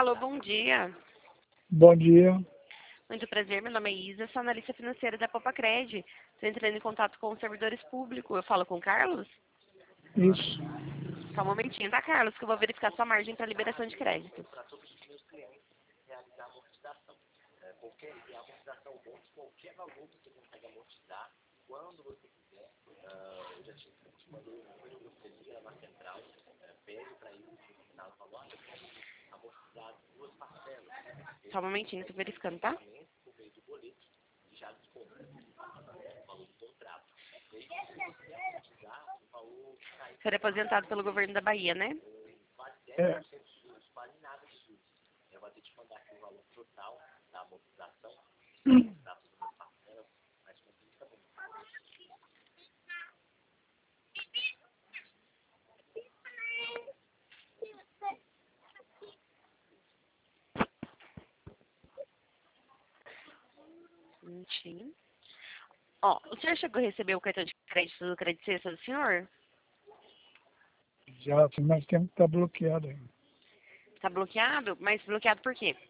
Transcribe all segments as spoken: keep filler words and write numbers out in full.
Alô, bom dia. Bom dia. Muito prazer, meu nome é Isa, sou analista financeira da Popacred. Estou entrando em contato com os servidores públicos. Eu falo com o Carlos? Isso. Só um momentinho, tá, Carlos? Que eu vou verificar sua margem para liberação de crédito. Só um momentinho, estou verificando, tá? O senhor é aposentado pelo governo da Bahia, né? É. Hum. Um minutinho. Ó, o senhor chegou a receber o cartão de crédito do Credit Cessa do senhor? Já, mas tempo que tá bloqueado ainda. Tá bloqueado? Mas bloqueado por quê?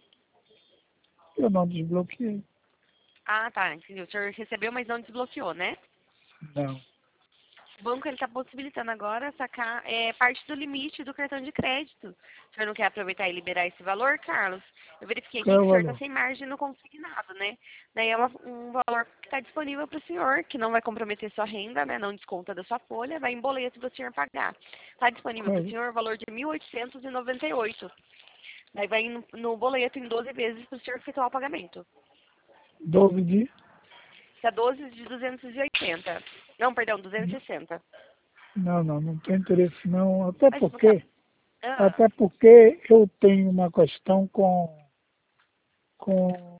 Eu não desbloqueei. Ah, tá, entendi. O senhor recebeu, mas não desbloqueou, né? Não. O banco ele está possibilitando agora sacar é, parte do limite do cartão de crédito. O senhor não quer aproveitar e liberar esse valor, Carlos? Eu verifiquei aqui Qual é que o o senhor está valor? sem margem no consignado, né? Daí é uma, um valor que está disponível para o senhor, que não vai comprometer sua renda, né? Não desconta da sua folha, vai em boleto para o senhor pagar. Está disponível Qual para o é? senhor o valor de mil oitocentos e noventa e oito. Daí vai no, no boleto em doze vezes para o senhor efetuar o pagamento. doze dias? Está doze de duzentos e oitenta. Não, perdão, duzentos e sessenta. Não, não, não tem interesse não. Até Mas porque... porque, Ah, até porque eu tenho uma questão com, com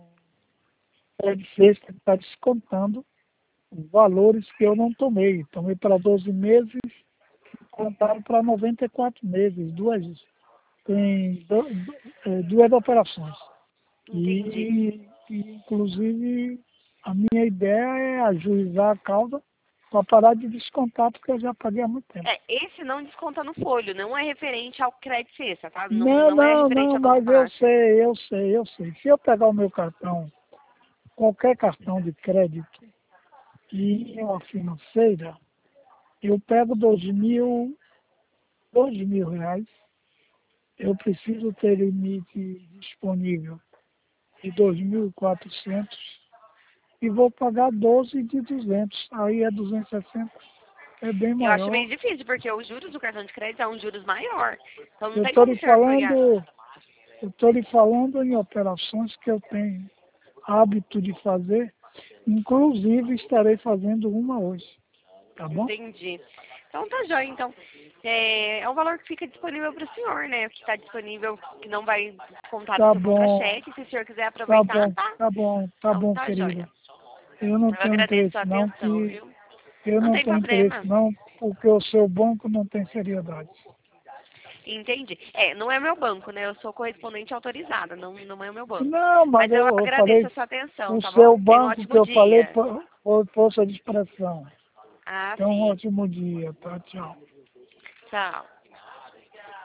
a sexta que está descontando os valores que eu não tomei. Tomei para doze meses, contaram para noventa e quatro meses, duas, tem do, do, é, duas operações. entendi. E, e, inclusive, a minha ideia é ajuizar a causa para parar de descontar, porque eu já paguei há muito tempo. É, esse não desconta no folho, não é referente ao crédito cesta, tá? Não, Não, não é não, referente não, à nova mas eu taxa. sei, eu sei, eu sei. Se eu pegar o meu cartão, qualquer cartão de crédito, e em uma financeira, eu pego dois mil, dois mil reais, eu preciso ter limite disponível de dois mil e quatrocentos e vou pagar doze de duzentos. Aí é duzentos e sessenta, é bem Eu acho maior. meio difícil, porque os juros do cartão de crédito é um juros maior. Então não Eu tem estou como lhe o senhor pagar. falando, eu estou lhe falando em operações que eu tenho hábito de fazer, inclusive estarei fazendo uma hoje, tá bom? Entendi. Então tá jóia, então. É, é um valor que fica disponível para o senhor, né? Que está disponível, que não vai contar do Tá seu bom, contra-cheque. Se o senhor quiser tá aproveitar, bom, tá? tá bom, tá Então bom, tá querida. jóia. Eu não Eu tenho agradeço interesse a não, atenção, que viu? eu Não não tem tenho interesse problema. não, porque o seu banco não tem seriedade. Entendi. É, não é meu banco, né? Eu sou correspondente autorizada, não, não é o meu banco. Não, mas Mas eu eu, eu agradeço falei, a sua atenção, o tá bom? seu Tenha um banco que ótimo eu falei dia. foi foi força de expressão. Ah, Então, um sim. ótimo dia, tá? Tchau. Tchau.